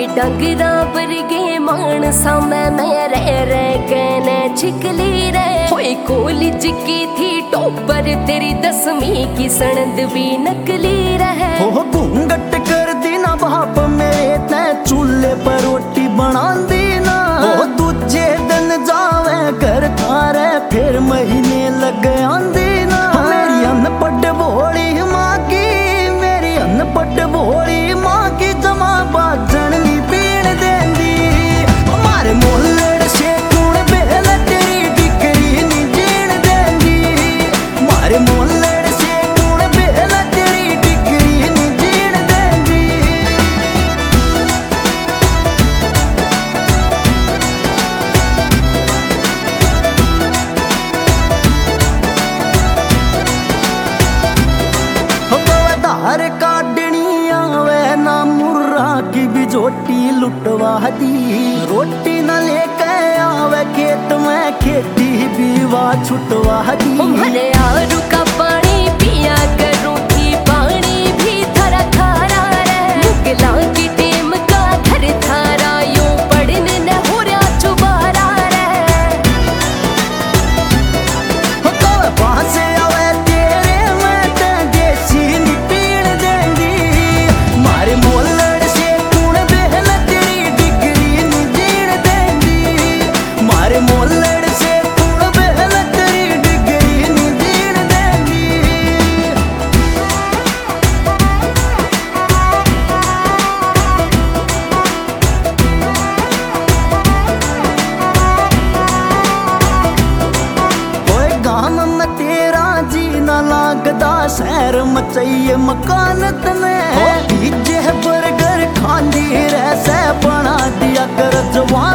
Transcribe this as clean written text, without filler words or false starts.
डंगरा वर्गे मानसा में रह कहने छिकली रे। होए कॉलेज की थी टॉपर तेरी 10वीं की सनद भी नकली रहे। हो घूंघट कर दी ना बाप मेरे ते चूल्हे पर रोटी बना दी ना। हो दूजे दिन जावे घर थारे फिर महीने लग आंदी ना। मेरी अनपढ़ भोली माँ की, मेरी अनपढ़ भोली माँ की जमा बाजन नी पीण देंदी। हमारे मोहल्ले से कौन बेल तेरी डिकरी नी जीण देंदी। हमारे मोहल्ले से कौन बेल तेरी डिकरी नी जीण देंदी। धार काटनी आवे ना मुर्रा की बिजोटी लुटवा दी। रोटी न लेके आवे खेत में खेती बीवा छुटवा दी। हमारे आरू का पानी पिया करूँ थी पानी भी थरा खारा रे। मुगला की टीम का घर थारा यूं पढ़ने न हो रहा चुबारा रे। तो पास आवे तेरे में ते देसी नी पीण देंदी। मारे मोहल्ले से कौन बेल तेरी डिगरी नी जीण देंदी। मारे मोहल्ले से कौन बेल तेरी डिगरी नी जीण देंदी। ओए गाम में तेरा जी ना लागदा शहर में चाहिए मकान तने। डीजे बर्गर खांदी रह से बना दिया कर जवान।